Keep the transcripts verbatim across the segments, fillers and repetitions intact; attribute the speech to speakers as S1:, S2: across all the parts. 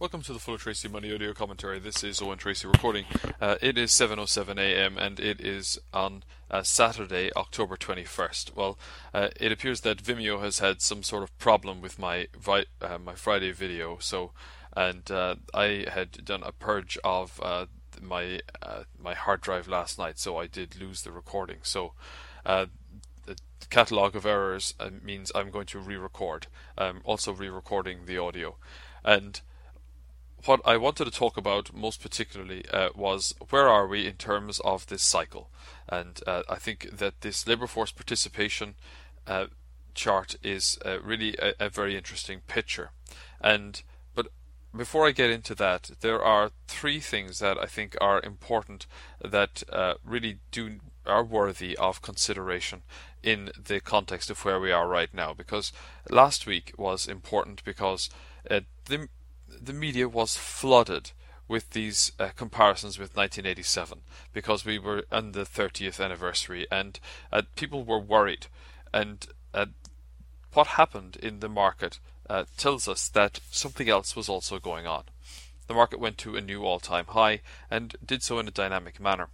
S1: Welcome to the Full of Tracy Money audio commentary. This is Owen Tracy recording. Uh, it is seven oh seven a m and it is on uh, Saturday, October twenty-first. Well, uh, it appears that Vimeo has had some sort of problem with my vi uh, my Friday video. So, and uh, I had done a purge of uh, my uh, my hard drive last night, so I did lose the recording. So, uh, the catalog of errors uh, means I'm going to re-record. I'm also re-recording the audio, and what I wanted to talk about most particularly uh, was where are we in terms of this cycle. And uh, I think that this labour force participation uh, chart is uh, really a, a very interesting picture. And but before I get into that, there are three things that I think are important that uh, really do are worthy of consideration in the context of where we are right now. Because last week was important because uh, the the media was flooded with these uh, comparisons with nineteen eighty-seven because we were on the thirtieth anniversary, and uh, people were worried. And uh, what happened in the market uh, tells us that something else was also going on. The market went to a new all-time high and did so in a dynamic manner.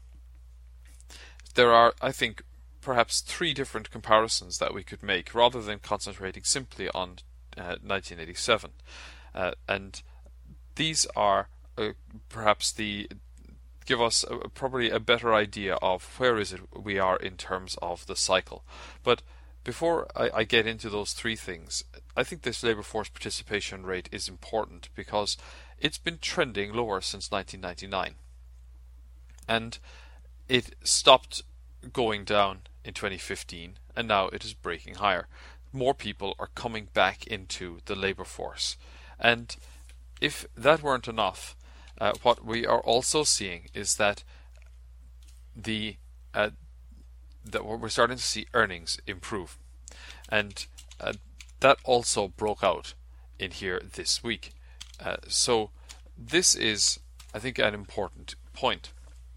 S1: There are, I think, perhaps three different comparisons that we could make rather than concentrating simply on uh, nineteen eighty-seven. Uh, and these are uh, perhaps the give us a, probably a better idea of where is it we are in terms of the cycle. But before I, I get into those three things, I think this labour force participation rate is important because it's been trending lower since nineteen ninety-nine, and it stopped going down in twenty fifteen, and now it is breaking higher. More people are coming back into the labour force. And if that weren't enough, uh, what we are also seeing is that the uh, that we're starting to see earnings improve, and uh, that also broke out in here this week. Uh, so this is, I think, an important point.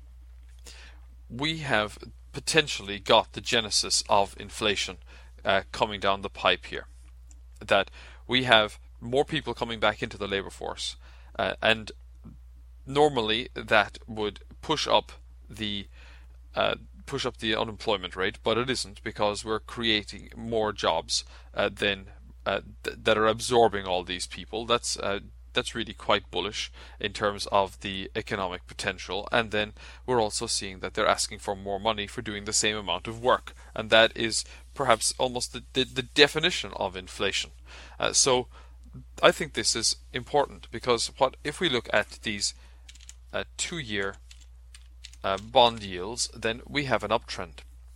S1: We have potentially got the genesis of inflation uh, coming down the pipe here. That we have more people coming back into the labour force, uh, and normally that would push up the uh, push up the unemployment rate, but it isn't, because we're creating more jobs uh, than uh, th that are absorbing all these people. That's uh, that's really quite bullish in terms of the economic potential. And then we're also seeing that they're asking for more money for doing the same amount of work, and that is perhaps almost the the, the definition of inflation. Uh, so. I think this is important because what if we look at these uh, two-year uh, bond yields, then we have an uptrend,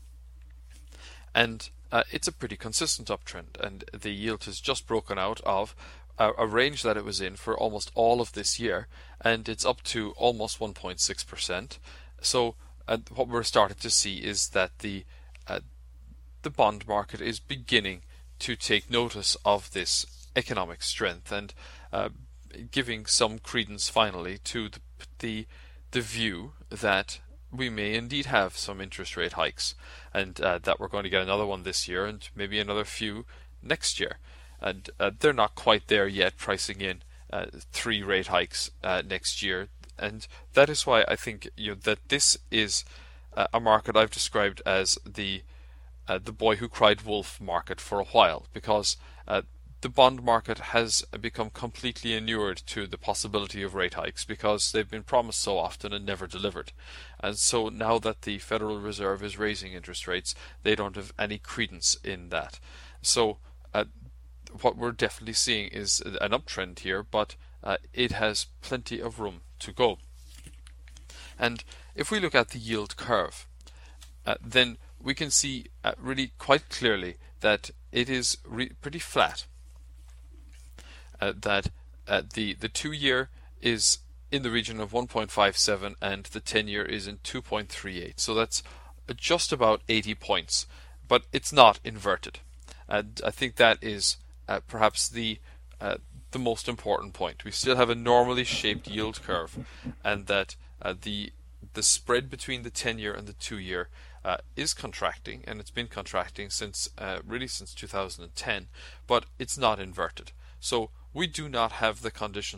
S1: and uh, it's a pretty consistent uptrend, and the yield has just broken out of a, a range that it was in for almost all of this year, and it's up to almost one point six percent. So uh, what we're starting to see is that the uh, the bond market is beginning to take notice of this economic strength, and uh, giving some credence finally to the, the the view that we may indeed have some interest rate hikes, and uh, that we're going to get another one this year and maybe another few next year. And uh, they're not quite there yet, pricing in uh, three rate hikes uh, next year, and that is why I think you know that this is uh, a market I've described as the uh, the boy who cried wolf market for a while, because uh, the bond market has become completely inured to the possibility of rate hikes because they've been promised so often and never delivered. And so now that the Federal Reserve is raising interest rates, they don't have any credence in that. So uh, what we're definitely seeing is an uptrend here, but uh, it has plenty of room to go. And if we look at the yield curve, uh, then we can see uh, really quite clearly that it is re pretty flat. Uh, that uh, the the two year is in the region of one point five seven and the ten year is in two point three eight, so that's just about eighty points, but it's not inverted, and I think that is uh, perhaps the uh, the most important point. We still have a normally shaped yield curve, and that uh, the the spread between the ten year and the two year uh, is contracting, and it's been contracting since uh, really since two thousand ten, but it's not inverted. So we do not have the conditions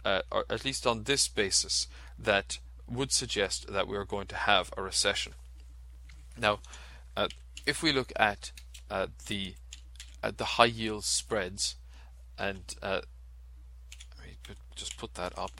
S1: uh, or at least on this basis, that would suggest that we are going to have a recession. Now, uh, if we look at uh, the uh, the high yield spreads, and uh, let me put, just put that up.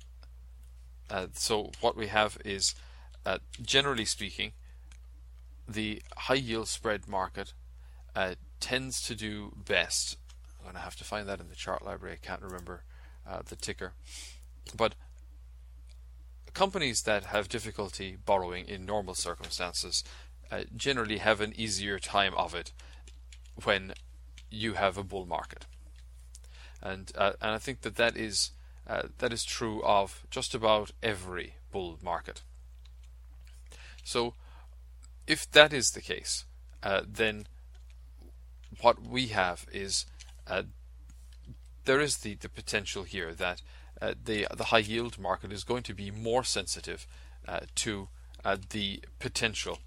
S1: Uh, so what we have is, uh, generally speaking, the high yield spread market uh, tends to do best. I'm going to have to find that in the chart library. I can't remember uh, the ticker, but companies that have difficulty borrowing in normal circumstances uh, generally have an easier time of it when you have a bull market, and uh, and I think that that is uh, that is true of just about every bull market. So, if that is the case, uh, then what we have is uh, there is the, the potential here that uh, the the high yield market is going to be more sensitive uh, to uh, the potential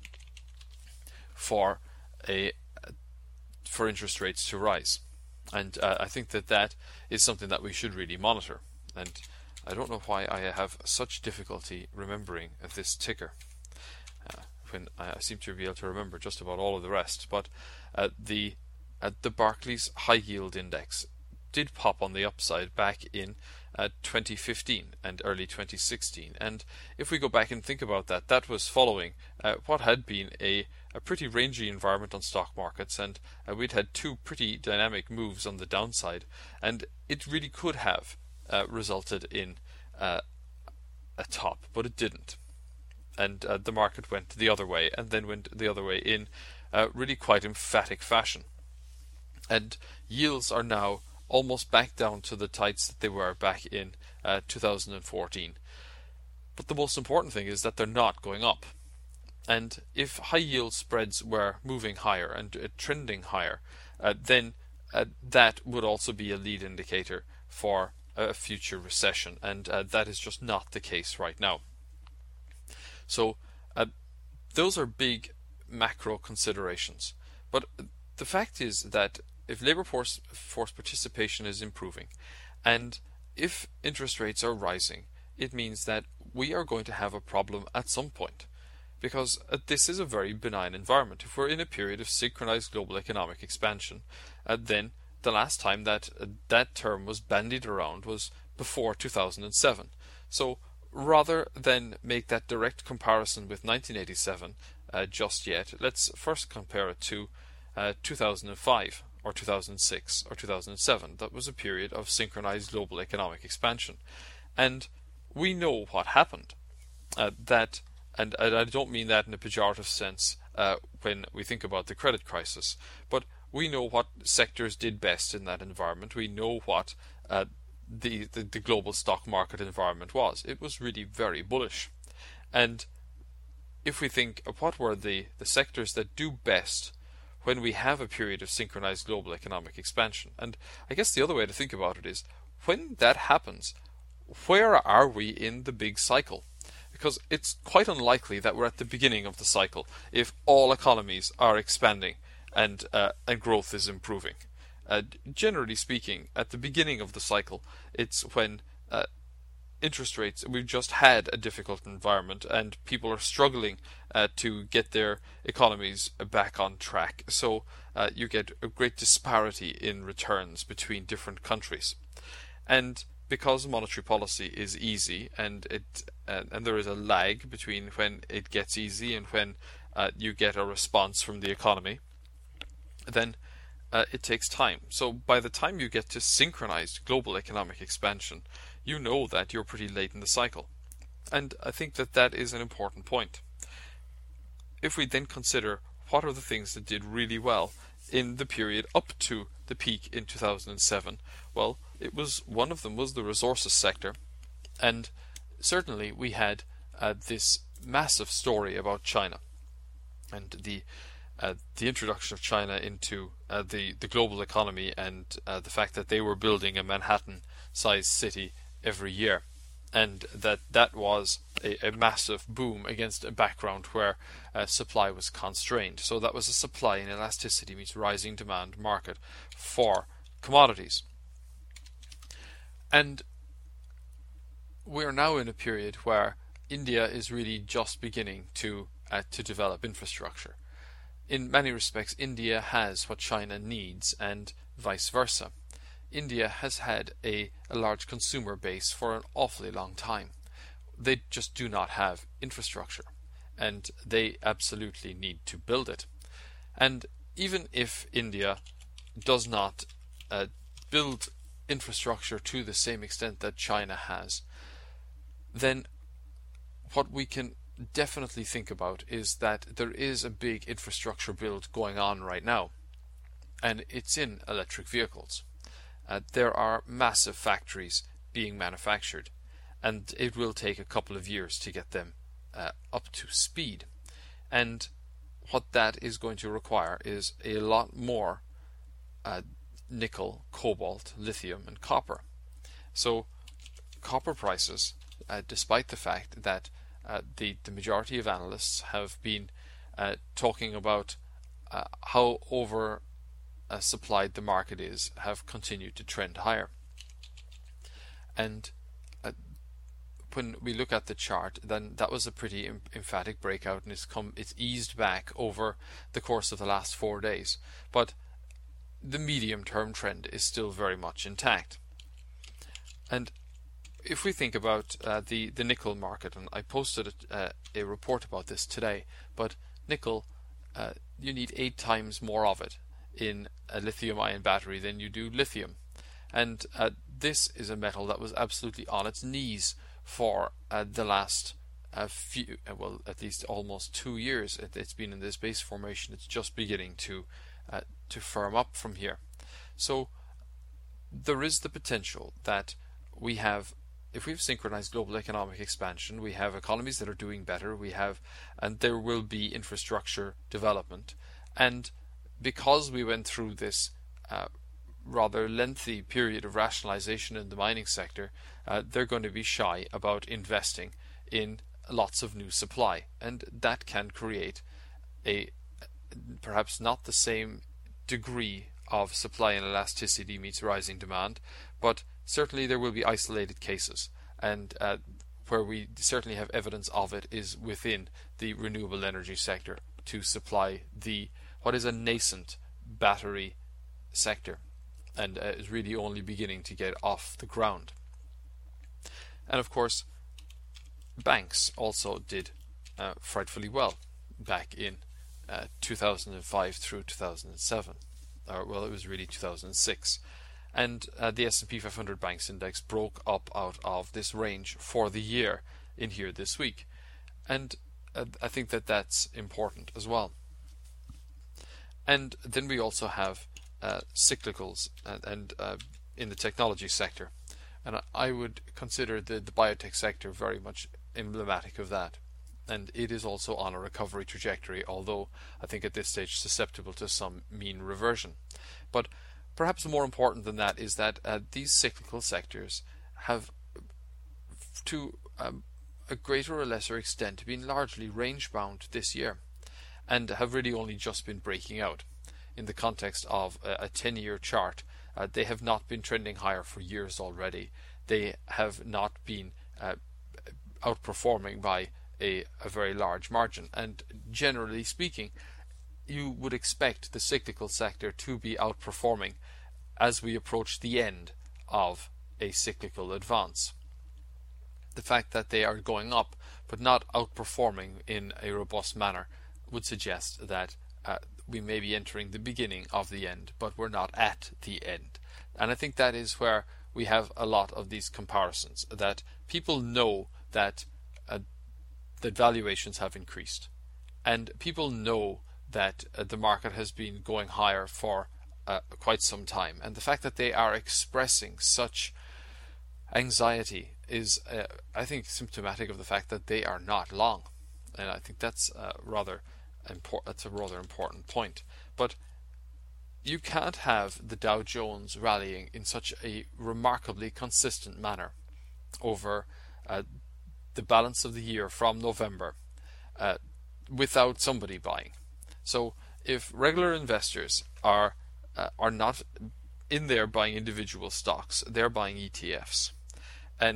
S1: for a for interest rates to rise, and uh, I think that that is something that we should really monitor. And I don't know why I have such difficulty remembering this ticker, uh, when I seem to be able to remember just about all of the rest. But uh, the uh, the Barclays High Yield Index did pop on the upside back in uh, twenty fifteen and early twenty sixteen, and if we go back and think about that, that was following uh, what had been a a pretty rangy environment on stock markets, and uh, we'd had two pretty dynamic moves on the downside, and it really could have uh, resulted in uh, a top, but it didn't, and uh, the market went the other way, and then went the other way in uh, really quite emphatic fashion, and yields are now almost back down to the tights that they were back in uh, two thousand fourteen. But the most important thing is that they're not going up. And if high yield spreads were moving higher and uh, trending higher, uh, then uh, that would also be a lead indicator for a future recession, and uh, that is just not the case right now. So uh, those are big macro considerations. But the fact is that if labor force, force participation is improving, and if interest rates are rising, it means that we are going to have a problem at some point. Because uh, this is a very benign environment. If we're in a period of synchronized global economic expansion, uh, then the last time that uh, that term was bandied around was before two thousand seven. So rather than make that direct comparison with nineteen eighty-seven uh, just yet, let's first compare it to uh, two thousand five or two thousand six or two thousand seven. That was a period of synchronized global economic expansion. And we know what happened. Uh, that And I don't mean that in a pejorative sense uh, when we think about the credit crisis, but we know what sectors did best in that environment. We know what uh, the, the, the global stock market environment was. It was really very bullish. And if we think of what were the, the sectors that do best when we have a period of synchronized global economic expansion, and I guess the other way to think about it is, when that happens, where are we in the big cycle? Because it's quite unlikely that we're at the beginning of the cycle if all economies are expanding and uh, and growth is improving. Uh, generally speaking, at the beginning of the cycle, it's when uh, interest rates, we've just had a difficult environment and people are struggling uh, to get their economies back on track. So uh, you get a great disparity in returns between different countries. And because monetary policy is easy, and it uh, and there is a lag between when it gets easy and when uh, you get a response from the economy, then uh, it takes time. So by the time you get to synchronized global economic expansion, you know that you're pretty late in the cycle. And I think that that is an important point. If we then consider what are the things that did really well in the period up to the peak in two thousand seven, well, it was one of them was the resources sector, and certainly we had uh, this massive story about China and the uh, the introduction of China into uh, the the global economy, and uh, the fact that they were building a Manhattan-sized city every year, and that that was a, a massive boom against a background where uh, supply was constrained. So that was a supply and elasticity meets rising demand market for commodities. And we are now in a period where India is really just beginning to uh, to develop infrastructure. In many respects, India has what China needs, and vice versa. India has had a, a large consumer base for an awfully long time. They just do not have infrastructure, and they absolutely need to build it. And even if India does not uh, build infrastructure to the same extent that China has, then what we can definitely think about is that there is a big infrastructure build going on right now, and it's in electric vehicles. Uh, there are massive factories being manufactured, and it will take a couple of years to get them uh, up to speed. And what that is going to require is a lot more uh, nickel, cobalt, lithium, and copper. So copper prices, uh, despite the fact that uh, the, the majority of analysts have been uh, talking about uh, how over uh, supplied the market is, have continued to trend higher. And uh, when we look at the chart, then that was a pretty em emphatic breakout, and it's come it's eased back over the course of the last four days. But the medium-term trend is still very much intact. And if we think about uh, the the nickel market, and I posted a, uh, a report about this today, but nickel, uh, you need eight times more of it in a lithium-ion battery than you do lithium, and uh, this is a metal that was absolutely on its knees for uh, the last uh, few, uh, well, at least almost two years. It, it's been in this base formation. It's just beginning to uh, to firm up from here. So there is the potential that we have, if we've synchronized global economic expansion, we have economies that are doing better, we have, and there will be infrastructure development. And because we went through this uh, rather lengthy period of rationalization in the mining sector, uh, they're going to be shy about investing in lots of new supply, and that can create a perhaps not the same degree of supply and elasticity meets rising demand, but certainly there will be isolated cases, and uh, where we certainly have evidence of it is within the renewable energy sector to supply the what is a nascent battery sector, and uh, is really only beginning to get off the ground. And of course, banks also did uh, frightfully well back in uh, two thousand five through two thousand seven, or well, it was really two thousand six. And uh, the S and P five hundred Banks Index broke up out of this range for the year in here this week. And uh, I think that that's important as well. And then we also have uh, cyclicals and, and uh, in the technology sector. And I would consider the, the biotech sector very much emblematic of that. And it is also on a recovery trajectory, although I think at this stage susceptible to some mean reversion. But perhaps more important than that is that uh, these cyclical sectors have, to um, a greater or lesser extent, been largely range-bound this year, and have really only just been breaking out. In the context of a ten-year chart, uh, they have not been trending higher for years already. They have not been uh, outperforming by a, a very large margin, and generally speaking, you would expect the cyclical sector to be outperforming as we approach the end of a cyclical advance. The fact that they are going up but not outperforming in a robust manner would suggest that uh, we may be entering the beginning of the end, but we're not at the end. And I think that is where we have a lot of these comparisons, that people know that uh, that valuations have increased, and people know that uh, the market has been going higher for uh, quite some time, and the fact that they are expressing such anxiety is, uh, I think, symptomatic of the fact that they are not long, and I think that's uh, rather important. That's a rather important point. But you can't have the Dow Jones rallying in such a remarkably consistent manner over uh, the balance of the year from November uh, without somebody buying. So if regular investors are uh, are not in there buying individual stocks, they're buying E T Fs, and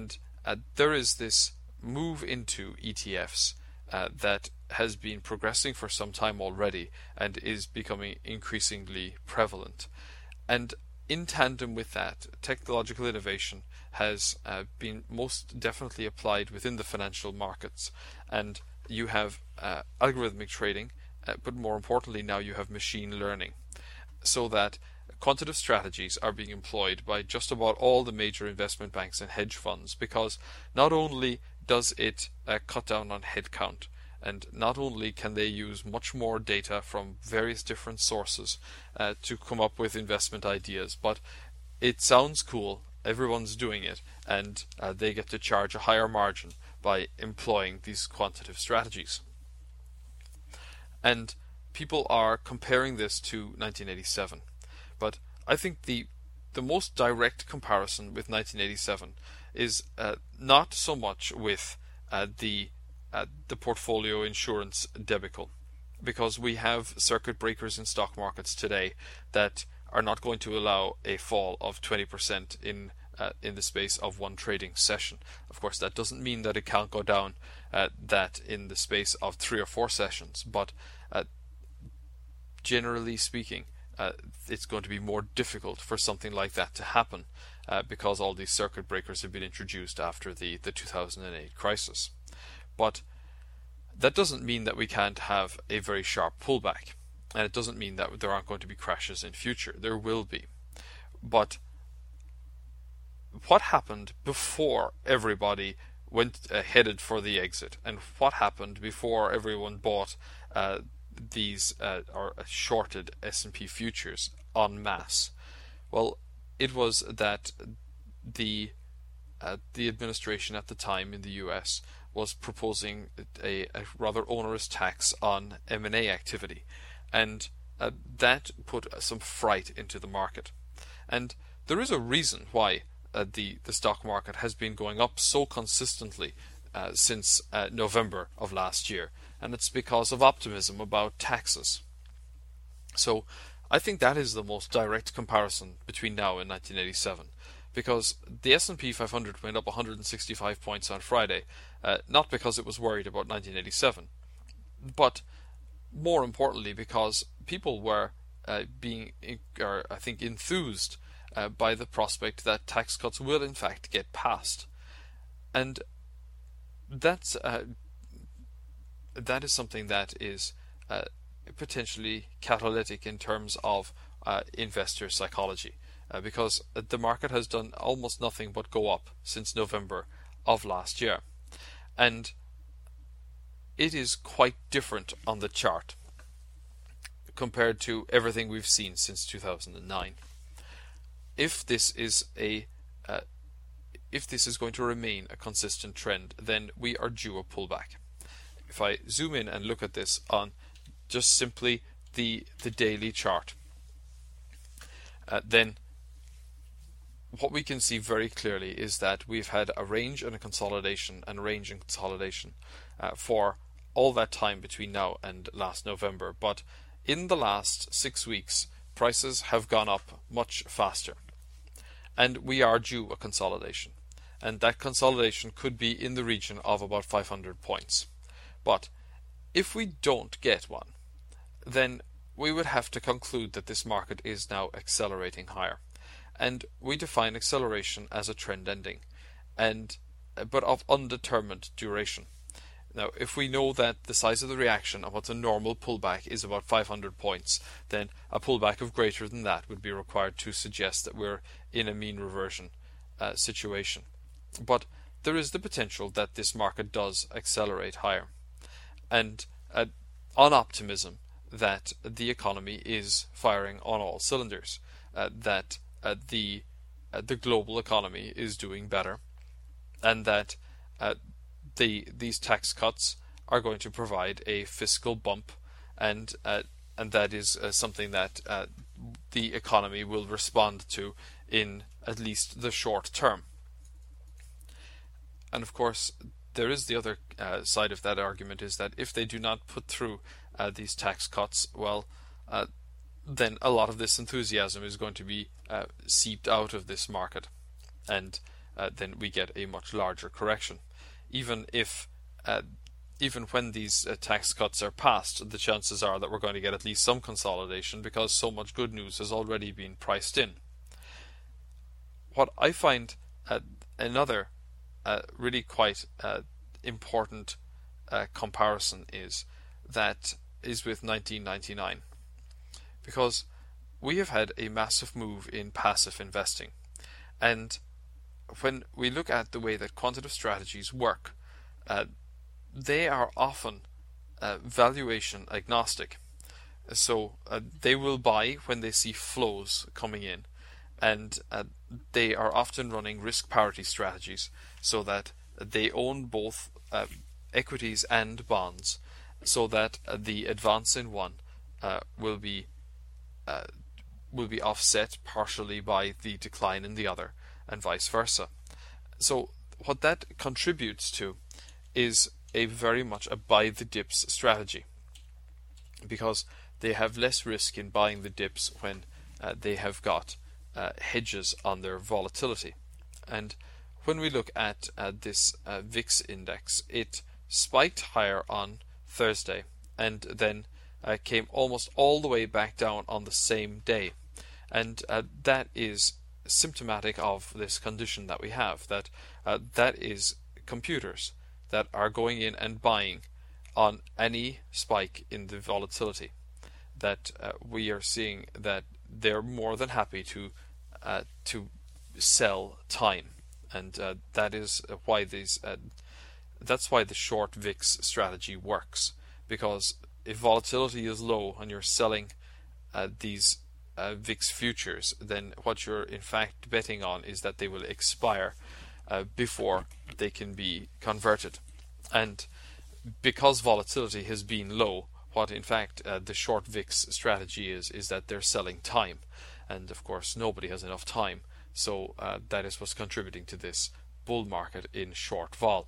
S1: uh, there is this move into E T Fs uh, that has been progressing for some time already and is becoming increasingly prevalent. And in tandem with that, technological innovation has uh, been most definitely applied within the financial markets. And you have uh, algorithmic trading, uh, but more importantly now you have machine learning, so that quantitative strategies are being employed by just about all the major investment banks and hedge funds, because not only does it uh, cut down on headcount, and not only can they use much more data from various different sources uh, to come up with investment ideas, but it sounds cool, everyone's doing it, and uh, they get to charge a higher margin by employing these quantitative strategies. And people are comparing this to nineteen eighty-seven. But I think the the most direct comparison with nineteen eighty-seven is uh, not so much with uh, the uh, the portfolio insurance debacle, because we have circuit breakers in stock markets today that are not going to allow a fall of twenty percent in uh, in the space of one trading session. Of course, that doesn't mean that it can't go down uh, that in the space of three or four sessions, but uh, generally speaking, Uh, it's going to be more difficult for something like that to happen uh, because all these circuit breakers have been introduced after the, the two thousand eight crisis. But that doesn't mean that we can't have a very sharp pullback, and it doesn't mean that there aren't going to be crashes in future. There will be. But what happened before everybody went uh, headed for the exit, and what happened before everyone bought uh, these uh, or shorted S and P futures en masse? Well, it was that the uh, the administration at the time in the U S was proposing a, a rather onerous tax on M and A activity, and uh, that put some fright into the market. And there is a reason why uh, the the stock market has been going up so consistently uh, since uh, November of last year. And it's because of optimism about taxes. So I think that is the most direct comparison between now and nineteen eighty-seven, because the S and P five hundred went up one hundred sixty-five points on Friday, uh, not because it was worried about nineteen eighty-seven, but more importantly because people were uh, being, or I think, enthused uh, by the prospect that tax cuts will in fact get passed. And that's uh, that is something that is uh, potentially catalytic in terms of uh, investor psychology, uh, because the market has done almost nothing but go up since November of last year, and it is quite different on the chart compared to everything we've seen since two thousand nine. If this is a uh, if this is going to remain a consistent trend, then we are due a pullback. If I zoom in and look at this on just simply the the daily chart, uh, then what we can see very clearly is that we've had a range and a consolidation and a range and consolidation uh, for all that time between now and last November. But in the last six weeks, prices have gone up much faster, and we are due a consolidation, and that consolidation could be in the region of about five hundred points. But if we don't get one, then we would have to conclude that this market is now accelerating higher. And we define acceleration as a trend ending, and but of undetermined duration. Now, if we know that the size of the reaction of what's a normal pullback is about five hundred points, then a pullback of greater than that would be required to suggest that we're in a mean reversion uh, situation. But there is the potential that this market does accelerate higher. And uh, on optimism that the economy is firing on all cylinders, uh, that uh, the uh, the global economy is doing better, and that uh, the these tax cuts are going to provide a fiscal bump, and uh, and that is uh, something that uh, the economy will respond to in at least the short term. And of course, there is the other uh, side of that argument, is that if they do not put through uh, these tax cuts, well, uh, then a lot of this enthusiasm is going to be uh, seeped out of this market, and uh, then we get a much larger correction. Even if uh, even when these uh, tax cuts are passed, the chances are that we're going to get at least some consolidation because so much good news has already been priced in. What I find uh, another uh, really quite uh, important uh, comparison is that is with nineteen ninety-nine, because we have had a massive move in passive investing, and when we look at the way that quantitative strategies work, uh, they are often uh, valuation agnostic. So uh, they will buy when they see flows coming in, and uh, they are often running risk parity strategies so that they own both uh, equities and bonds, so that uh, the advance in one uh, will be uh, will be offset partially by the decline in the other, and vice versa. So what that contributes to is a very much a buy the dips strategy, because they have less risk in buying the dips when uh, they have got uh, hedges on their volatility. And when we look at uh, this uh, V I X index, it spiked higher on Thursday and then uh, came almost all the way back down on the same day. And uh, that is symptomatic of this condition that we have, that uh, that is computers that are going in and buying on any spike in the volatility, that uh, we are seeing that they're more than happy to uh, to sell time, and uh, that is why these uh, that's why the short V I X strategy works, because if volatility is low and you're selling uh, these uh, V I X futures, then what you're in fact betting on is that they will expire uh, before they can be converted. And because volatility has been low, what in fact uh, the short V I X strategy is is that they're selling time, and of course nobody has enough time, so uh, that is what's contributing to this bull market in short vol.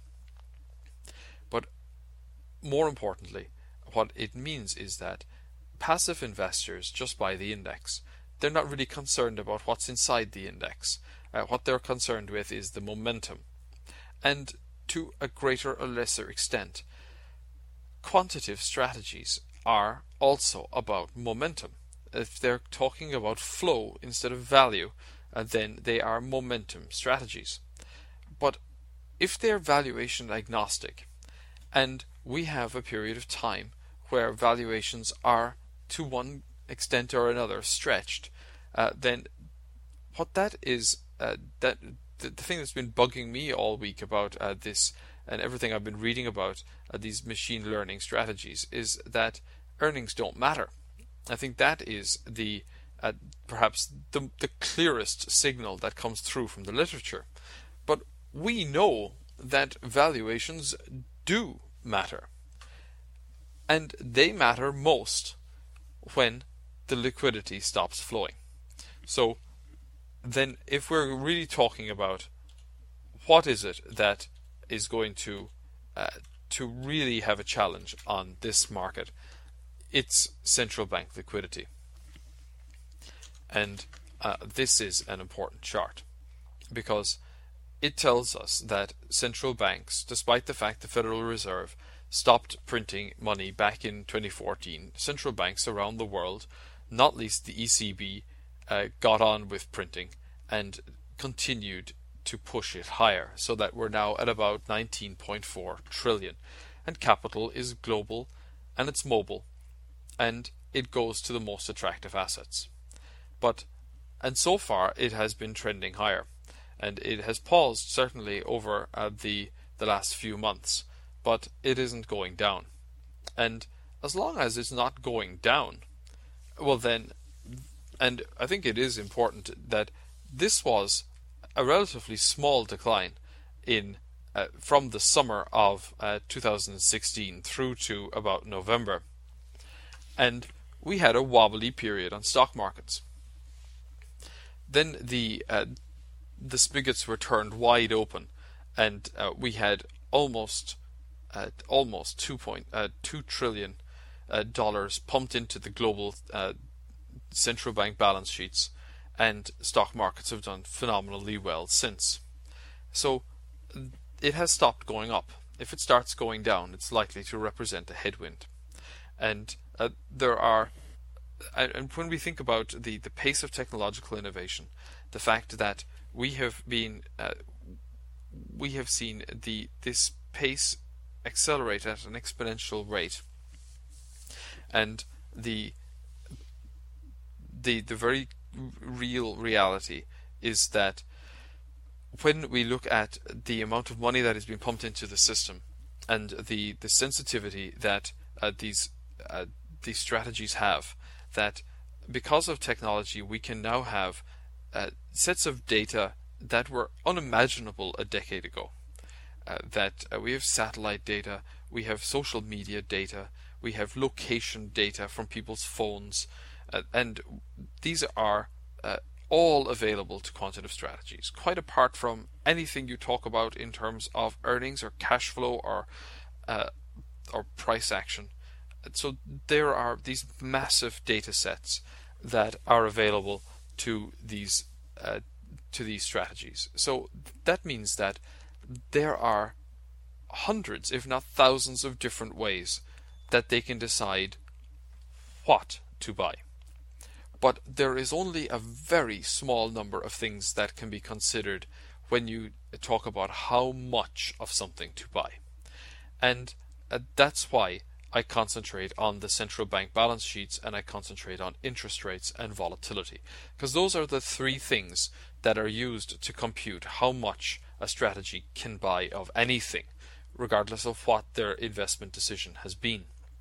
S1: But more importantly, what it means is that passive investors just buy the index. They're not really concerned about what's inside the index. Uh, what they're concerned with is the momentum. And to a greater or lesser extent, quantitative strategies are also about momentum. If they're talking about flow instead of value, uh, then they are momentum strategies. But if they're valuation agnostic, and we have a period of time where valuations are to one extent or another stretched, uh, then what that is, uh, that the, the thing that's been bugging me all week about uh, this and everything I've been reading about uh, these machine learning strategies is that earnings don't matter. I think that is the uh, perhaps the, the clearest signal that comes through from the literature. But we know that valuations do matter, and they matter most when the liquidity stops flowing. So then if we're really talking about what is it that is going to uh, to really have a challenge on this market, it's central bank liquidity. And uh, this is an important chart, because it tells us that central banks, despite the fact the Federal Reserve stopped printing money back in twenty fourteen, central banks around the world, not least the E C B, uh, got on with printing and continued to push it higher, so that we're now at about nineteen point four trillion. And capital is global and it's mobile, and it goes to the most attractive assets. But and so far it has been trending higher, and it has paused certainly over uh, the the last few months, but it isn't going down. And as long as it's not going down, well then, and I think it is important that this was a relatively small decline in uh, from the summer of uh, two thousand sixteen through to about November, and we had a wobbly period on stock markets. Then the uh, the spigots were turned wide open, and uh, we had almost uh, almost two point uh, two trillion uh, dollars pumped into the global uh, central bank balance sheets, and stock markets have done phenomenally well since. So it has stopped going up. If it starts going down, it's likely to represent a headwind. And uh, there are, and when we think about the, the pace of technological innovation, the fact that we have been, uh, we have seen the this pace accelerate at an exponential rate, and the the the very real reality is that when we look at the amount of money that is being pumped into the system and the the sensitivity that uh, these uh, these strategies have, that because of technology we can now have uh, sets of data that were unimaginable a decade ago. Uh, that uh, we have satellite data, we have social media data, we have location data from people's phones, uh, and these are uh, all available to quantitative strategies, quite apart from anything you talk about in terms of earnings or cash flow or uh, or price action. So there are these massive data sets that are available to these uh, to these strategies. So that means that there are hundreds, if not thousands, of different ways that they can decide what to buy. But there is only a very small number of things that can be considered when you talk about how much of something to buy. And uh, that's why I concentrate on the central bank balance sheets, and I concentrate on interest rates and volatility, because those are the three things that are used to compute how much a strategy can buy of anything, regardless of what their investment decision has been.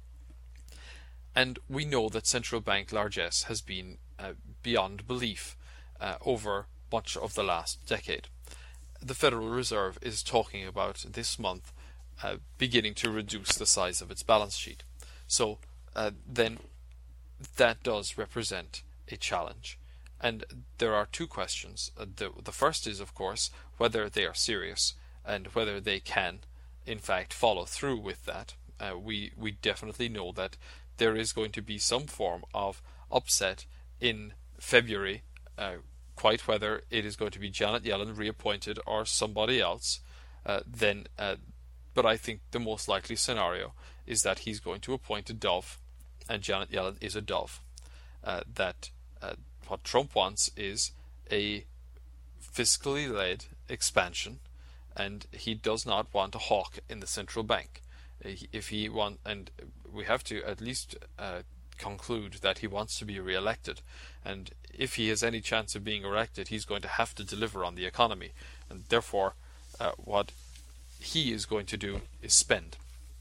S1: And we know that central bank largesse has been uh, beyond belief uh, over much of the last decade. The Federal Reserve is talking about this month uh, beginning to reduce the size of its balance sheet. So uh, then that does represent a challenge. And there are two questions. Uh, the, the first is, of course, whether they are serious and whether they can, in fact, follow through with that. Uh, we, we definitely know that there is going to be some form of upset in February, uh, quite whether it is going to be Janet Yellen reappointed or somebody else. Uh, then, uh, but I think the most likely scenario is that he's going to appoint a dove, and Janet Yellen is a dove. Uh, that uh, what Trump wants is a fiscally led expansion, and he does not want a hawk in the central bank. If he want, and we have to at least uh, conclude that he wants to be re-elected, and if he has any chance of being elected, he's going to have to deliver on the economy, and therefore, uh, what he is going to do is spend,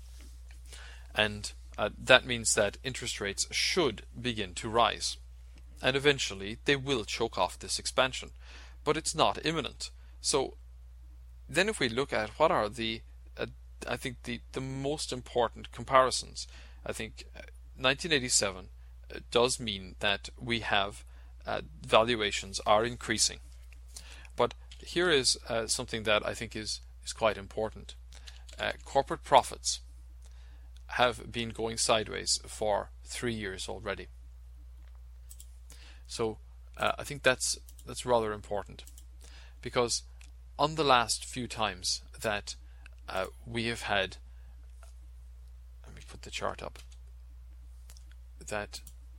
S1: and uh, that means that interest rates should begin to rise, and eventually they will choke off this expansion, but it's not imminent. So then, if we look at what are the uh, I think the, the most important comparisons, I think nineteen eighty-seven does mean that we have uh, valuations are increasing. But here is uh, something that I think is, is quite important. Uh, corporate profits have been going sideways for three years already. So uh, I think that's that's rather important, because on the last few times that Uh, we have had, let me put the chart up, that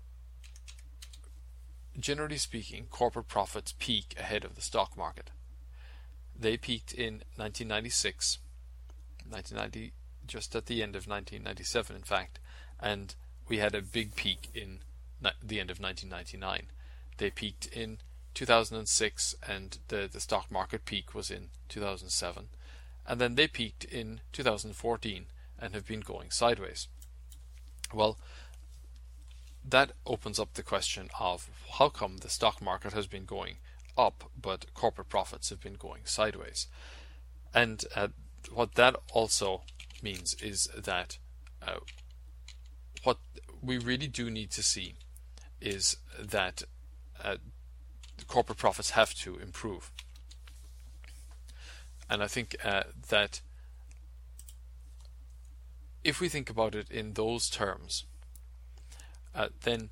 S1: generally speaking, corporate profits peak ahead of the stock market. They peaked in nineteen ninety-six, nineteen ninety, just at the end of nineteen ninety-seven, in fact, and we had a big peak in the end of nineteen ninety-nine. They peaked in two thousand six, and the, the stock market peak was in two thousand seven. And then they peaked in two thousand fourteen and have been going sideways. Well, that opens up the question of how come the stock market has been going up but corporate profits have been going sideways. And uh, what that also means is that uh, what we really do need to see is that uh, corporate profits have to improve. And I think uh, that if we think about it in those terms, uh, then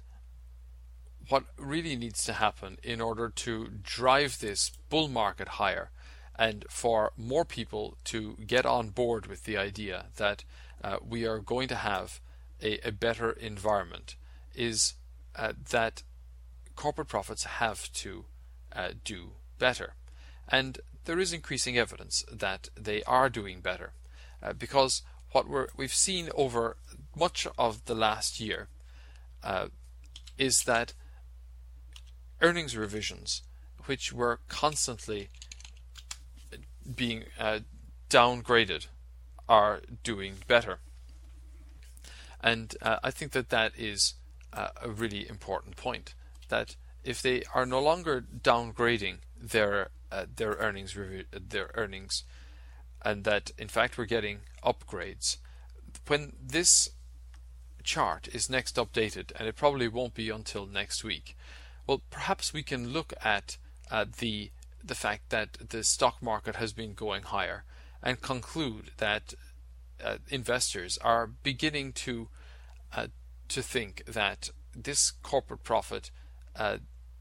S1: what really needs to happen in order to drive this bull market higher and for more people to get on board with the idea that uh, we are going to have a, a better environment, is uh, that corporate profits have to uh, do better. And there is increasing evidence that they are doing better, uh, because what we're, we've seen over much of the last year uh, is that earnings revisions, which were constantly being uh, downgraded, are doing better. And uh, I think that that is uh, a really important point, that if they are no longer downgrading their uh, their earnings revi- their earnings, and that in fact we're getting upgrades, when this chart is next updated, and it probably won't be until next week, well, perhaps we can look at uh, the the fact that the stock market has been going higher and conclude that uh, investors are beginning to uh, to think that this corporate profit uh,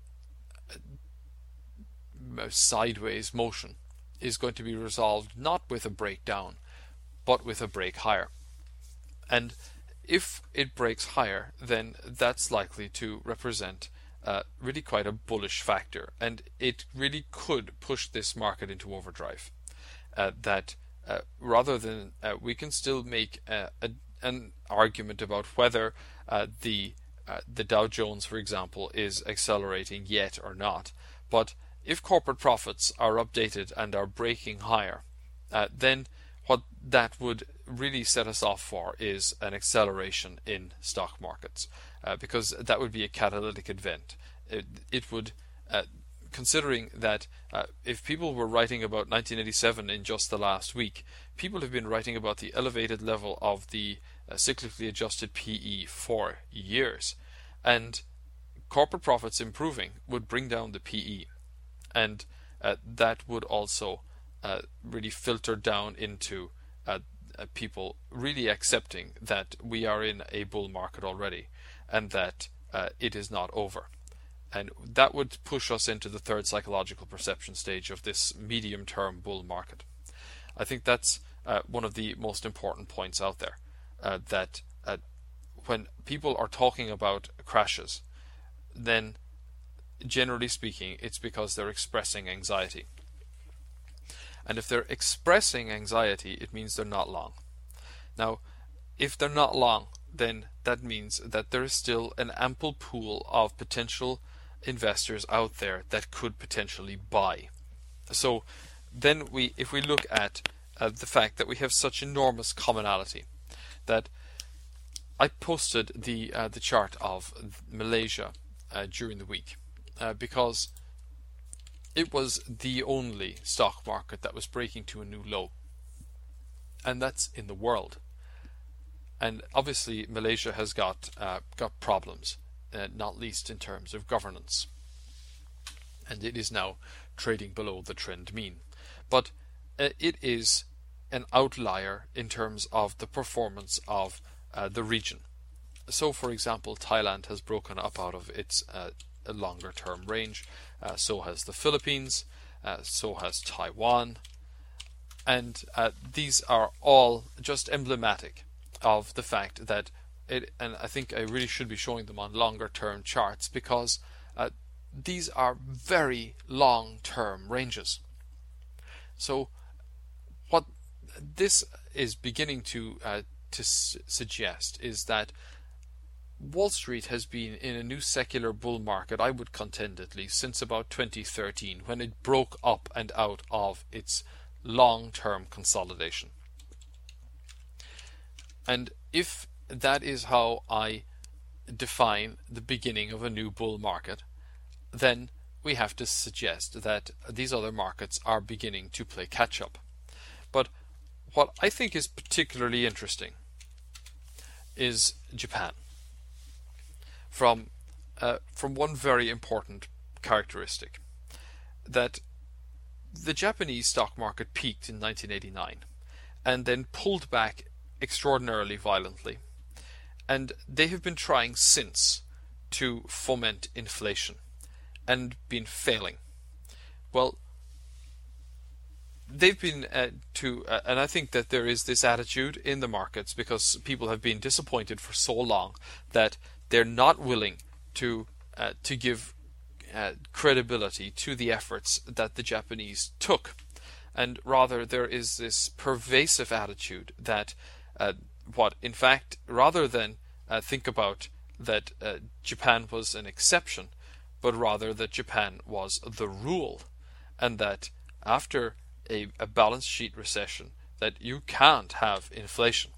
S1: sideways motion is going to be resolved not with a breakdown, but with a break higher. And if it breaks higher, then that's likely to represent uh, really quite a bullish factor, and it really could push this market into overdrive. Uh, that uh, rather than uh, we can still make uh, a, an argument about whether uh, the uh, the Dow Jones, for example, is accelerating yet or not, but if corporate profits are updated and are breaking higher, uh, then what that would really set us off for is an acceleration in stock markets, uh, because that would be a catalytic event. It, it would, uh, considering that uh, if people were writing about nineteen eighty-seven in just the last week, people have been writing about the elevated level of the uh, cyclically adjusted P E for years, and corporate profits improving would bring down the P E, and uh, that would also uh, really filter down into uh, uh, people really accepting that we are in a bull market already, and that uh, it is not over. And that would push us into the third psychological perception stage of this medium-term bull market. I think that's uh, one of the most important points out there, uh, that uh, when people are talking about crashes, then generally speaking, it's because they're expressing anxiety. And if they're expressing anxiety, it means they're not long. Now, if they're not long, then that means that there is still an ample pool of potential investors out there that could potentially buy. So then we, if we look at uh, the fact that we have such enormous commonality, that I posted the uh, the chart of Malaysia uh, during the week, uh, because it was the only stock market that was breaking to a new low, and that's in the world. And obviously Malaysia has got uh, got problems, uh, not least in terms of governance, and it is now trading below the trend mean. But uh, it is an outlier in terms of the performance of uh, the region. So, for example, Thailand has broken up out of its uh, longer term range, uh, so has the Philippines, uh, so has Taiwan, and uh, these are all just emblematic of the fact that it, and I think I really should be showing them on longer term charts, because uh, these are very long term ranges. So what this is beginning to uh, to s- suggest is that Wall Street has been in a new secular bull market, I would contend at least, since about twenty thirteen, when it broke up and out of its long-term consolidation. And if that is how I define the beginning of a new bull market, then we have to suggest that these other markets are beginning to play catch-up. But what I think is particularly interesting is Japan. From uh, from one very important characteristic, that the Japanese stock market peaked in nineteen eighty-nine and then pulled back extraordinarily violently, and they have been trying since to foment inflation and been failing. Well, they've been uh, to, uh, and I think that there is this attitude in the markets because people have been disappointed for so long that they're not willing to uh, to give uh, credibility to the efforts that the Japanese took, and rather there is this pervasive attitude that uh, what, in fact, rather than uh, think about that uh, Japan was an exception, but rather that Japan was the rule, and that after a, a balance sheet recession, that you can't have inflation.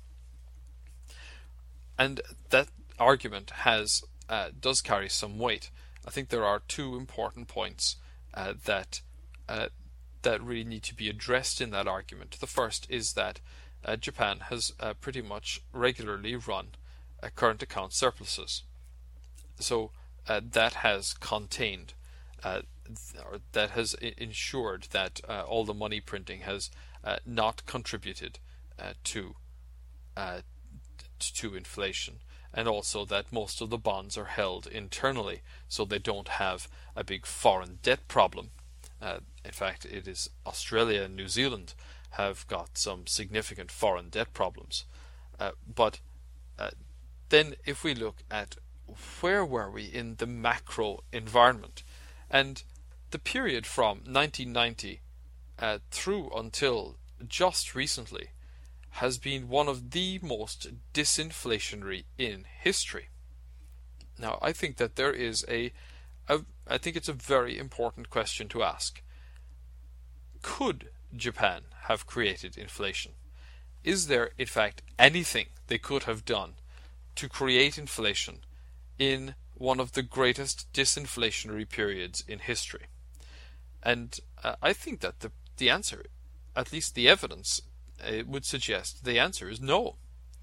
S1: And that argument has uh, does carry some weight. I think there are two important points uh, that uh, that really need to be addressed in that argument. The first is that uh, Japan has uh, pretty much regularly run uh, current account surpluses. So uh, that has contained, uh, or that has I- ensured that uh, all the money printing has uh, not contributed uh, to uh, to inflation, and also that most of the bonds are held internally, so they don't have a big foreign debt problem. Uh, in fact, it is Australia and New Zealand have got some significant foreign debt problems. Uh, but uh, then if we look at where were we in the macro environment, and the period from nineteen ninety uh, through until just recently has been one of the most disinflationary in history. Now, I think that there is a, a I think it's a very important question to ask. Could Japan have created inflation? Is there, in fact, anything they could have done to create inflation in one of the greatest disinflationary periods in history? And uh, I think that the, the answer, at least the evidence, it would suggest the answer is no.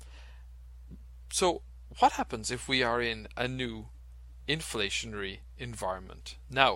S1: So what happens if we are in a new inflationary environment now?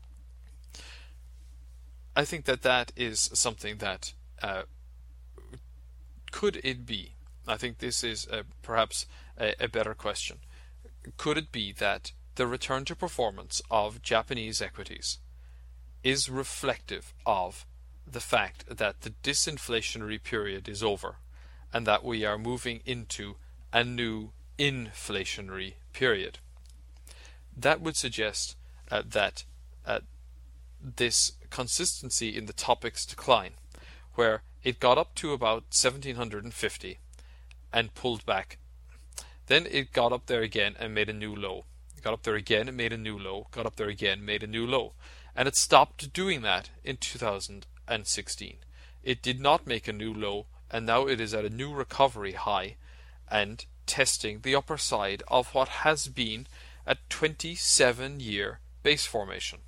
S1: I think that that is something that uh, could it be, I think this is uh, perhaps a, a better question, could it be that the return to performance of Japanese equities is reflective of the fact that the disinflationary period is over and that we are moving into a new inflationary period? That would suggest uh, that uh, this consistency in the TOPIX decline, where it got up to about seventeen fifty and pulled back, then it got up there again and made a new low, it got up there again and made a new low, got up there again, made a new low, and it stopped doing that in two thousand sixteen. It did not make a new low, and now it is at a new recovery high and testing the upper side of what has been a twenty-seven year base formation.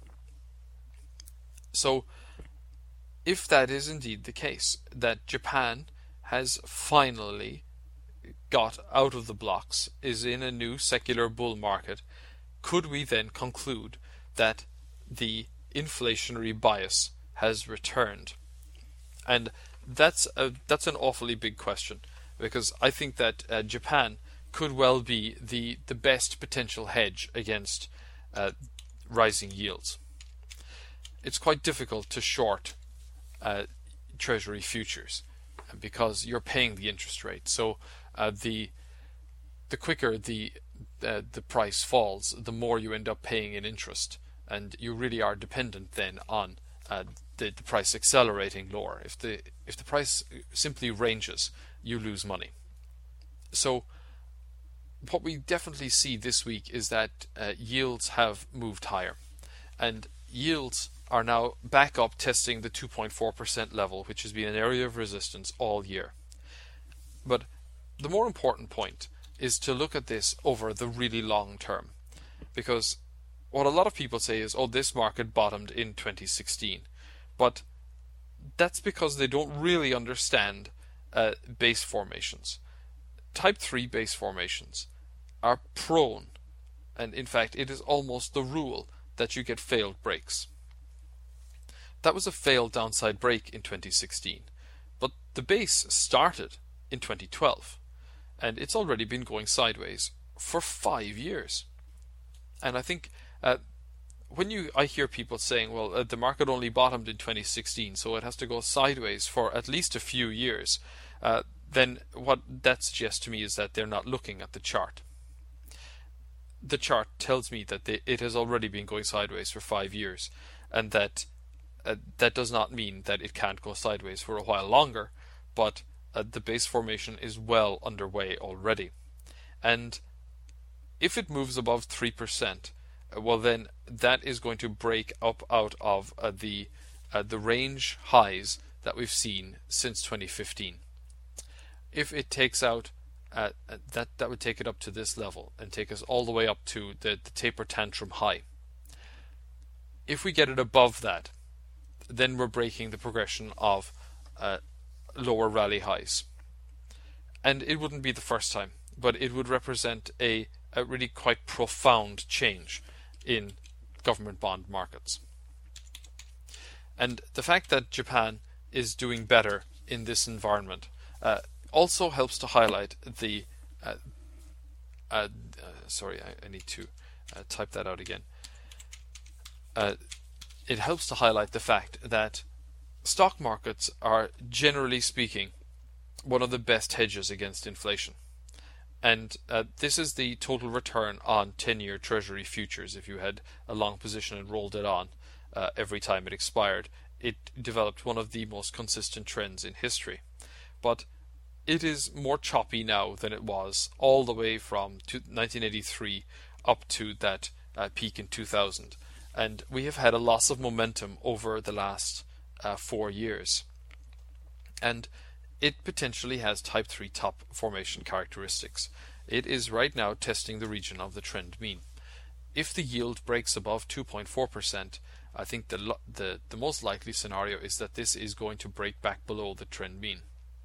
S1: So if that is indeed the case, that Japan has finally got out of the blocks, is in a new secular bull market, could we then conclude that the inflationary bias has returned? And that's a, that's an awfully big question, because I think that uh, Japan could well be the, the best potential hedge against uh, rising yields. It's quite difficult to short uh, Treasury futures because you're paying the interest rate. So uh, the the quicker the uh, the price falls, the more you end up paying in interest, and you really are dependent then on uh, the, the price accelerating lower. If the if the price simply ranges, you lose money. So what we definitely see this week is that uh, yields have moved higher, and yields are now back up testing the two point four percent level, which has been an area of resistance all year. But the more important point is to look at this over the really long term, because what a lot of people say is, oh, this market bottomed in twenty sixteen, but that's because they don't really understand uh, base formations. Type three base formations are prone, and in fact it is almost the rule, that you get failed breaks. That was a failed downside break in twenty sixteen, but the base started in twenty twelve, and it's already been going sideways for five years. And I think uh, when you I hear people saying, well, uh, the market only bottomed in twenty sixteen, so it has to go sideways for at least a few years, uh, then what that suggests to me is that they're not looking at the chart. The chart tells me that they, it has already been going sideways for five years, and that uh, that does not mean that it can't go sideways for a while longer, but uh, the base formation is well underway already. And if it moves above three percent, uh, well then that is going to break up out of uh, the uh, the range highs that we've seen since twenty fifteen. If it takes out Uh, that that would take it up to this level and take us all the way up to the, the taper tantrum high. If we get it above that, then we're breaking the progression of uh, lower rally highs. And it wouldn't be the first time, but it would represent a, a really quite profound change in government bond markets. And the fact that Japan is doing better in this environment uh, also helps to highlight the uh, uh, uh, sorry I, I need to uh, type that out again. Uh, it helps to highlight the fact that stock markets are, generally speaking, one of the best hedges against inflation. And uh, this is the total return on ten-year Treasury futures. If you had a long position and rolled it on uh, every time it expired, it developed one of the most consistent trends in history. But it is more choppy now than it was all the way from nineteen eighty-three up to that uh, peak in two thousand. And we have had a loss of momentum over the last uh, four years. And it potentially has type three top formation characteristics. It is right now testing the region of the trend mean. If the yield breaks above two point four percent, I think the, the, the most likely scenario is that this is going to break back below the trend mean.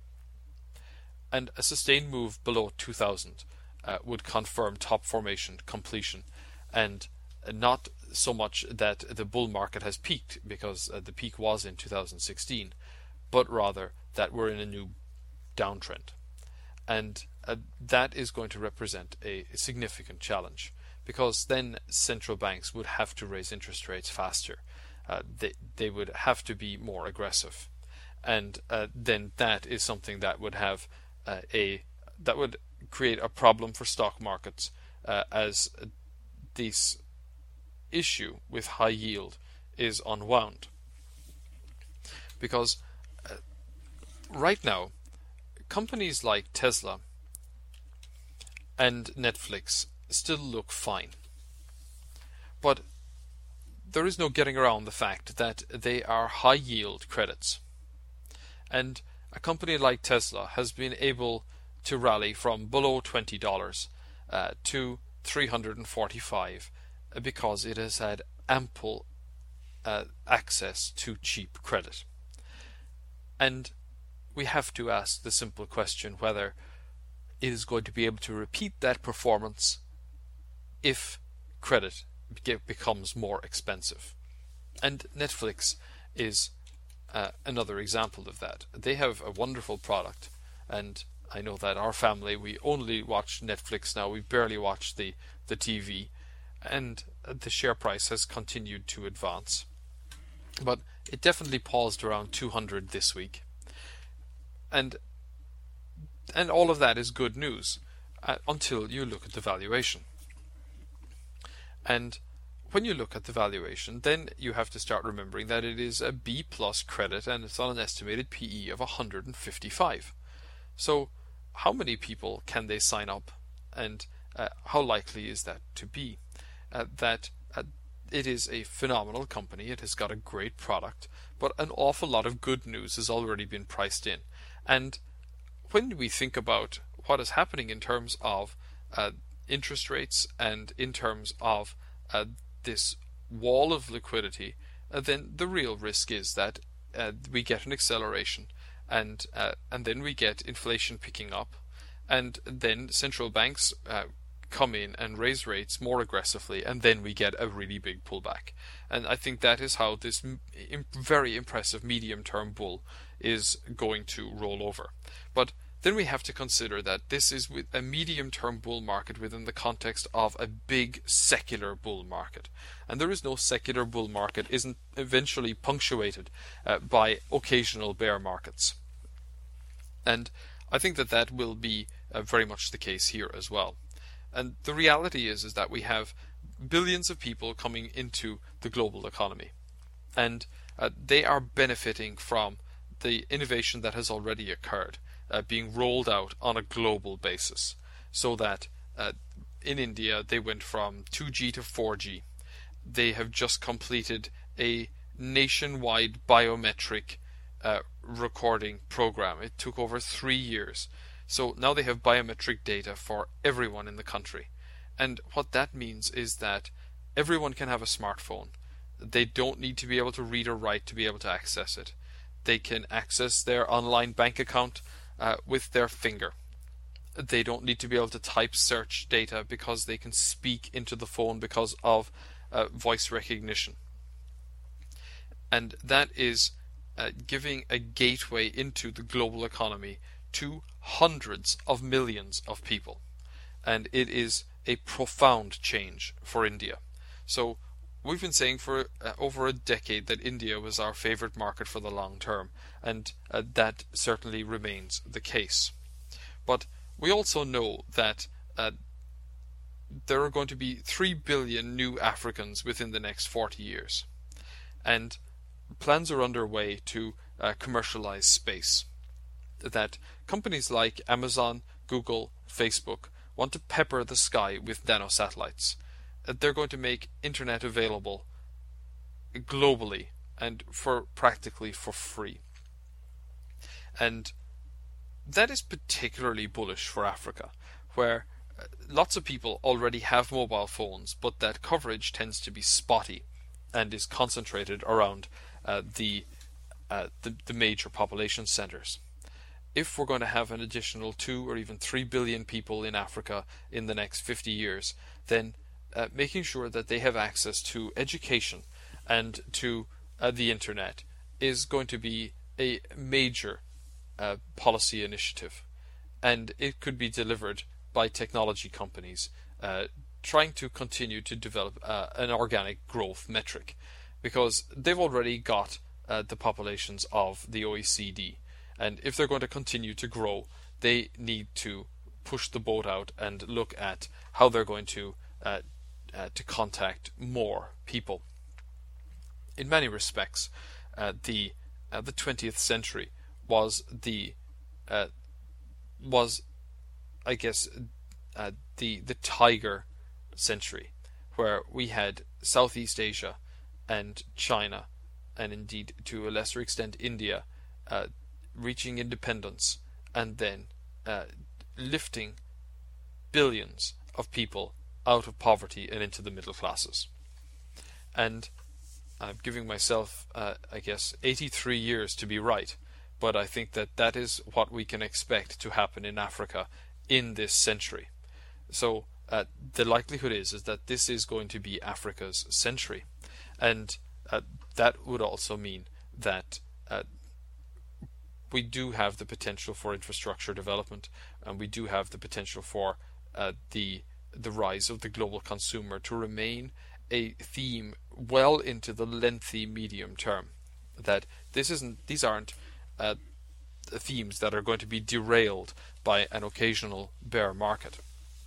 S1: And a sustained move below two thousand uh, would confirm top formation completion, and not so much that the bull market has peaked, because uh, the peak was in two thousand sixteen, but rather that we're in a new downtrend. And uh, that is going to represent a, a significant challenge, because then central banks would have to raise interest rates faster. Uh, they, they would have to be more aggressive. And uh, then that is something that would have Uh, a that would create a problem for stock markets uh, as this issue with high yield is unwound. Because uh, right now, companies like Tesla and Netflix still look fine. But there is no getting around the fact that they are high yield credits. And a company like Tesla has been able to rally from below twenty dollars uh, to three hundred forty-five dollars because it has had ample uh, access to cheap credit. And we have to ask the simple question whether it is going to be able to repeat that performance if credit becomes more expensive. And Netflix is Uh, another example of that. They have a wonderful product, and I know that our family, we only watch Netflix now. We barely watch the, the T V, and the share price has continued to advance. But it definitely paused around two hundred this week. And and all of that is good news uh, until you look at the valuation. And when you look at the valuation, then you have to start remembering that it is a B plus credit, and it's on an estimated P E of one hundred fifty-five. So how many people can they sign up, and uh, how likely is that to be? Uh, that uh, it is a phenomenal company, it has got a great product, but an awful lot of good news has already been priced in. And when we think about what is happening in terms of uh, interest rates and in terms of uh, this wall of liquidity, uh, then the real risk is that uh, we get an acceleration, and uh, and then we get inflation picking up, and then central banks uh, come in and raise rates more aggressively, and then we get a really big pullback. And I think that is how this m- very impressive medium-term bull is going to roll over. But then we have to consider that this is with a medium-term bull market within the context of a big secular bull market. And there is no secular bull market isn't eventually punctuated uh, by occasional bear markets. And I think that that will be uh, very much the case here as well. And the reality is, is that we have billions of people coming into the global economy. And uh, they are benefiting from the innovation that has already occurred, uh, being rolled out on a global basis. So that uh, in India they went from two G to four G. They have just completed a nationwide biometric uh, recording program. It took over three years. So now they have biometric data for everyone in the country. And what that means is that everyone can have a smartphone. They don't need to be able to read or write to be able to access it. They can access their online bank account uh, with their finger. They don't need to be able to type search data because they can speak into the phone because of uh, voice recognition. And that is uh, giving a gateway into the global economy to hundreds of millions of people. And it is a profound change for India. So we've been saying for uh, over a decade that India was our favorite market for the long term, and uh, that certainly remains the case. But we also know that uh, there are going to be three billion new Africans within the next forty years. And plans are underway to uh, commercialize space. That companies like Amazon, Google, Facebook want to pepper the sky with nanosatellites. They're going to make internet available globally and for practically for free. And that is particularly bullish for Africa, where lots of people already have mobile phones, but that coverage tends to be spotty and is concentrated around uh, the, uh, the the major population centers. If we're going to have an additional two or even three billion people in Africa in the next fifty years, then uh, making sure that they have access to education and to uh, the internet is going to be a major uh, policy initiative. And it could be delivered by technology companies uh, trying to continue to develop uh, an organic growth metric, because they've already got uh, the populations of the O E C D. And if they're going to continue to grow, they need to push the boat out and look at how they're going to uh, uh, to contact more people. In many respects, uh, the uh, the twentieth century was the uh, was, I guess, uh, the the tiger century, where we had Southeast Asia and China, and indeed to a lesser extent India, uh, reaching independence and then uh, lifting billions of people out of poverty and into the middle classes. And I'm giving myself, uh, I guess, eighty-three years to be right, but I think that that is what we can expect to happen in Africa in this century. So uh, the likelihood is, is that this is going to be Africa's century. And uh, that would also mean that uh, we do have the potential for infrastructure development, and we do have the potential for uh, the the rise of the global consumer to remain a theme well into the lengthy medium term. That this isn't; these aren't uh, themes that are going to be derailed by an occasional bear market.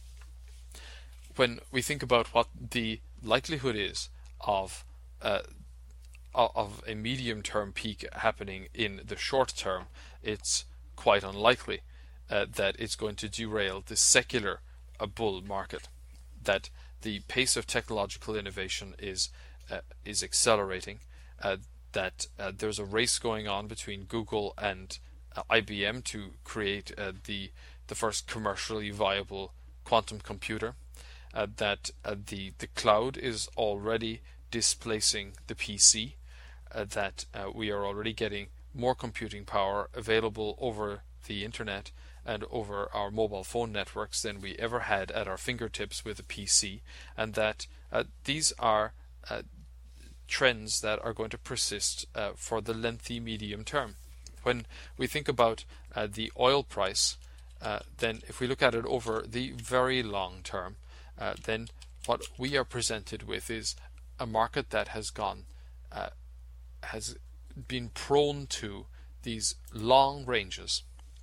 S1: When we think about what the likelihood is of uh, of a medium-term peak happening in the short term, it's quite unlikely uh, that it's going to derail the secular uh, bull market. That the pace of technological innovation is uh, is accelerating. Uh, that uh, there's a race going on between Google and uh, I B M to create uh, the the first commercially viable quantum computer. Uh, that uh, the the cloud is already displacing the P C. Uh, that uh, we are already getting more computing power available over the internet and over our mobile phone networks than we ever had at our fingertips with a P C, and that uh, these are uh, trends that are going to persist uh, for the lengthy medium term. When we think about uh, the oil price, uh, then if we look at it over the very long term, uh, then what we are presented with is a market that has gone, uh, has been prone to these long ranges,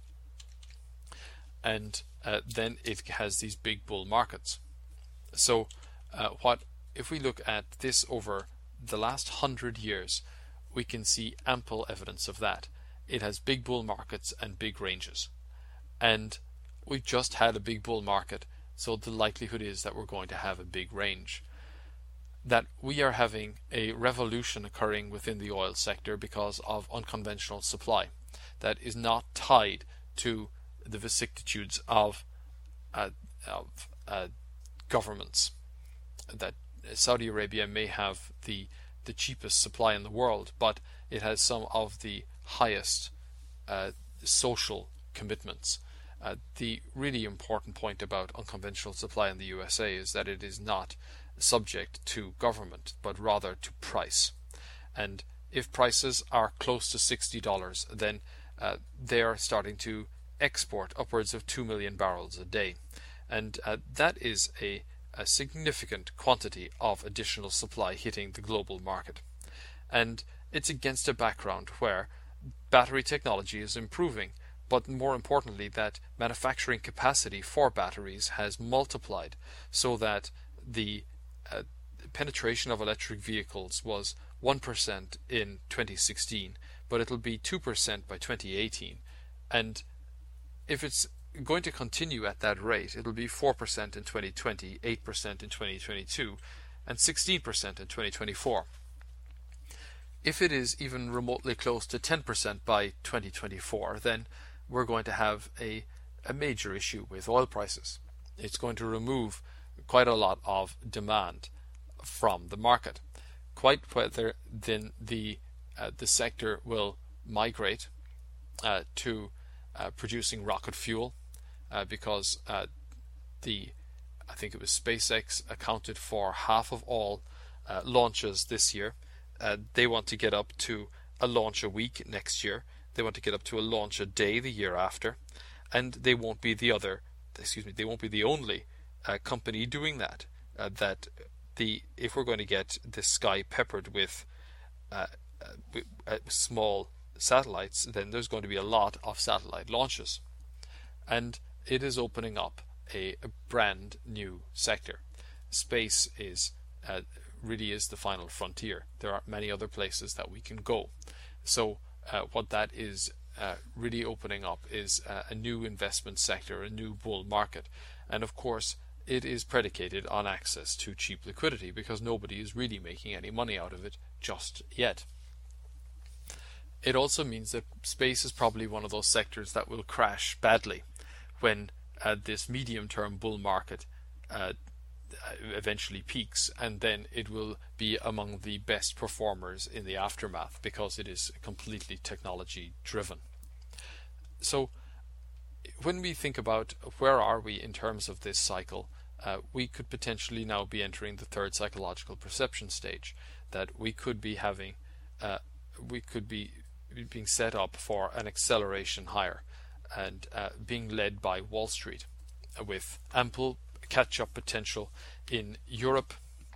S1: and uh, then it has these big bull markets. So uh, what if we look at this over the last hundred years, we can see ample evidence of that. It has big bull markets and big ranges, and we've just had a big bull market, so the likelihood is that we're going to have a big range. That we are having a revolution occurring within the oil sector because of unconventional supply that is not tied to the vicissitudes of, uh, of uh, governments. That Saudi Arabia may have the the cheapest supply in the world, but it has some of the highest uh, social commitments. Uh, the really important point about unconventional supply in the U S A is that it is not subject to government, but rather to price. And if prices are close to sixty dollars, then uh, they are starting to export upwards of two million barrels a day. And uh, that is a a significant quantity of additional supply hitting the global market. And it's against a background where battery technology is improving, but more importantly that manufacturing capacity for batteries has multiplied, so that the uh, penetration of electric vehicles was one percent in twenty sixteen, but it'll be two percent by twenty eighteen. And if it's going to continue at that rate, it'll be four percent in twenty twenty, eight percent in twenty twenty-two, and sixteen percent in twenty twenty-four. If it is even remotely close to ten percent by twenty twenty-four, then we're going to have a, a major issue with oil prices. It's going to remove quite a lot of demand from the market. Quite whether then the uh, the sector will migrate uh, to uh, producing rocket fuel, uh, because uh, the I think it was SpaceX accounted for half of all uh, launches this year. Uh, they want to get up to a launch a week next year. They want to get up to a launch a day the year after, and they won't be the other. Excuse me. They won't be the only uh, company doing that. Uh, that the if we're going to get the sky peppered with, uh, uh, with uh, small satellites, then there's going to be a lot of satellite launches, and it is opening up a, a brand new sector. Space is uh, really is the final frontier. There are many other places that we can go. So uh, what that is uh, really opening up is uh, a new investment sector, a new bull market, and of course it is predicated on access to cheap liquidity, because nobody is really making any money out of it just yet. It also means that space is probably one of those sectors that will crash badly when uh, this medium-term bull market uh, eventually peaks, and then it will be among the best performers in the aftermath because it is completely technology driven. So when we think about where are we in terms of this cycle, uh, we could potentially now be entering the third psychological perception stage, that we could be having uh, we could be being set up for an acceleration higher, and uh, being led by Wall Street, uh, with ample catch-up potential in Europe,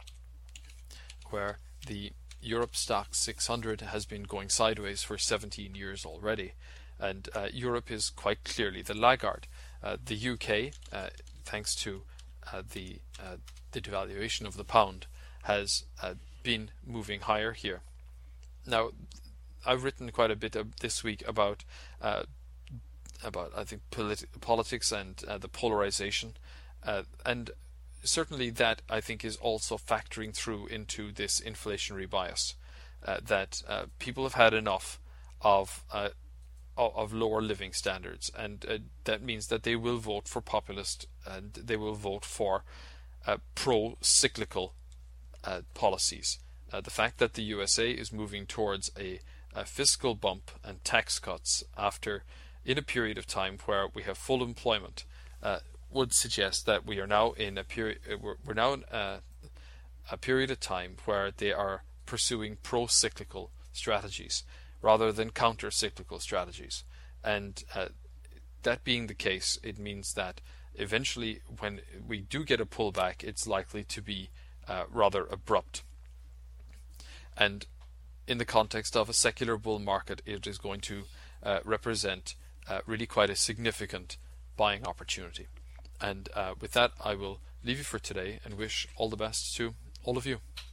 S1: where the Europe Stoxx six hundred has been going sideways for seventeen years already, and uh, Europe is quite clearly the laggard. Uh, the U K, uh, thanks to uh, the uh, the devaluation of the pound, has uh, been moving higher here. Now, I've written quite a bit of this week about uh, about I think politi- politics and uh, the polarization. Uh, and certainly that, I think, is also factoring through into this inflationary bias, uh, that uh, people have had enough of uh, of lower living standards, and uh, that means that they will vote for populist, and they will vote for uh, pro-cyclical uh, policies. Uh, the fact that the U S A is moving towards a, a fiscal bump and tax cuts after in a period of time where we have full employment uh, would suggest that we are now in a period we're, we're now in a, a period of time where they are pursuing pro-cyclical strategies rather than counter-cyclical strategies, and uh, that being the case, it means that eventually when we do get a pullback, it's likely to be uh, rather abrupt. And in the context of a secular bull market, it is going to uh, represent uh, really quite a significant buying opportunity. And uh, with that, I will leave you for today and wish all the best to all of you.